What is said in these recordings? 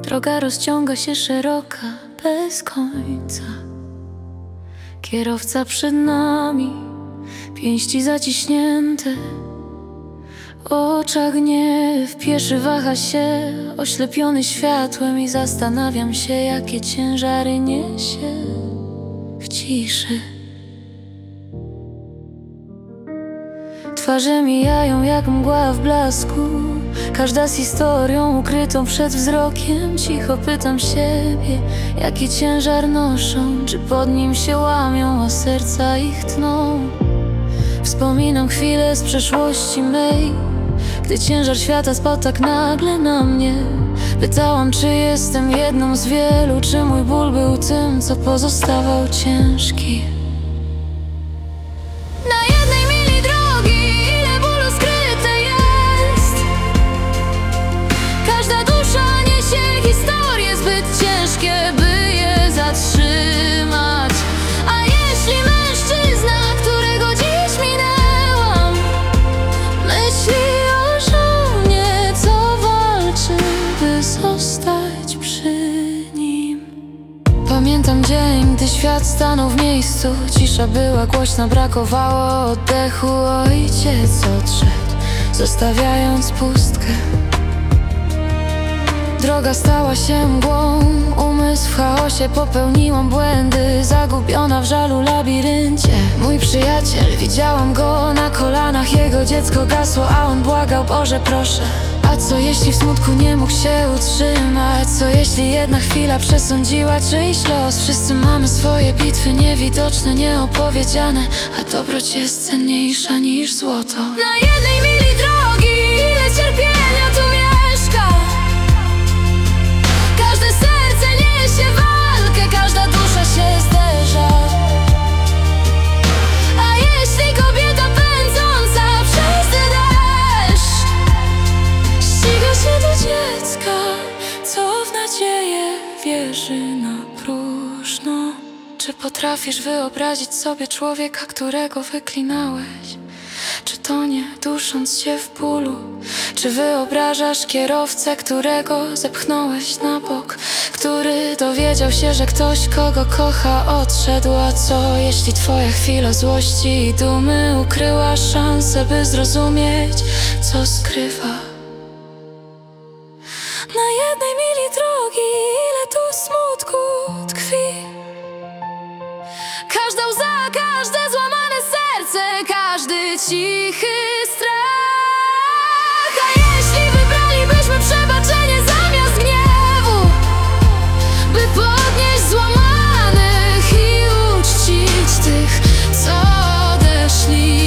Droga rozciąga się szeroka, bez końca. Kierowca przed nami, pięści zaciśnięte, w oczach gniew. Pieszy waha się, oślepiony światłem, i zastanawiam się, jakie ciężary niesie w ciszy. Twarze mijają jak mgła w blasku, każda z historią ukrytą przed wzrokiem. Cicho pytam siebie, jaki ciężar noszą, czy pod nim się łamią, a serca ich tną. Wspominam chwile z przeszłości mej, gdy ciężar świata spadł tak nagle na mnie. Pytałam, czy jestem jedną z wielu, czy mój ból był tym, co pozostawał ciężki. Pamiętam dzień, gdy świat stanął w miejscu. Cisza była głośna, brakowało oddechu. Ojciec odszedł, zostawiając pustkę. Droga stała się mgłą, umysł w chaosie, popełniłam błędy, zagubiona w żalu labiryncie. Mój przyjaciel, widziałam go na kolanach, jego dziecko gasło, a on błagał: Boże, proszę. A co jeśli w smutku nie mógł się utrzymać? Co jeśli jedna chwila przesądziła czyjś los? Wszyscy mamy swoje bitwy niewidoczne, nieopowiedziane, a dobroć jest cenniejsza niż złoto. Na jednej mili drogi ile cierpienia tu mieszka. Każde serce niesie walkę, każda dusza się zderza. A jeśli kobieta pędząca przez deszcz ściga się do dziecka, co w nadzieję wierzy na próżno. Czy potrafisz wyobrazić sobie człowieka, którego wyklinałeś? Czy tonie, dusząc się w bólu? Czy wyobrażasz kierowcę, którego zepchnąłeś na bok, który dowiedział się, że ktoś, kogo kocha, odszedł? A co jeśli twoja chwila złości i dumy ukryła szansę, by zrozumieć, co skrywa? Na jednej mili drogi ile tu smutku tkwi. Każda łza, każde złamane serce, każdy cichy strach. A jeśli wybralibyśmy przebaczenie zamiast gniewu, by podnieść złamanych i uczcić tych, co odeszli.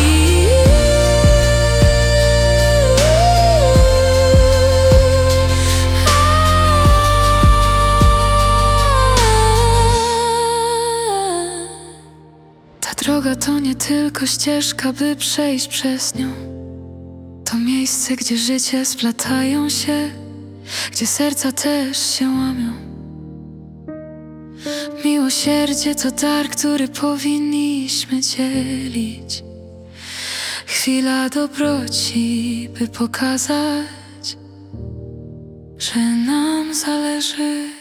Droga to nie tylko ścieżka, by przejść przez nią. To miejsce, gdzie życie splatają się, gdzie serca też się łamią. Miłosierdzie to dar, który powinniśmy dzielić. Chwila dobroci, by pokazać, że nam zależy.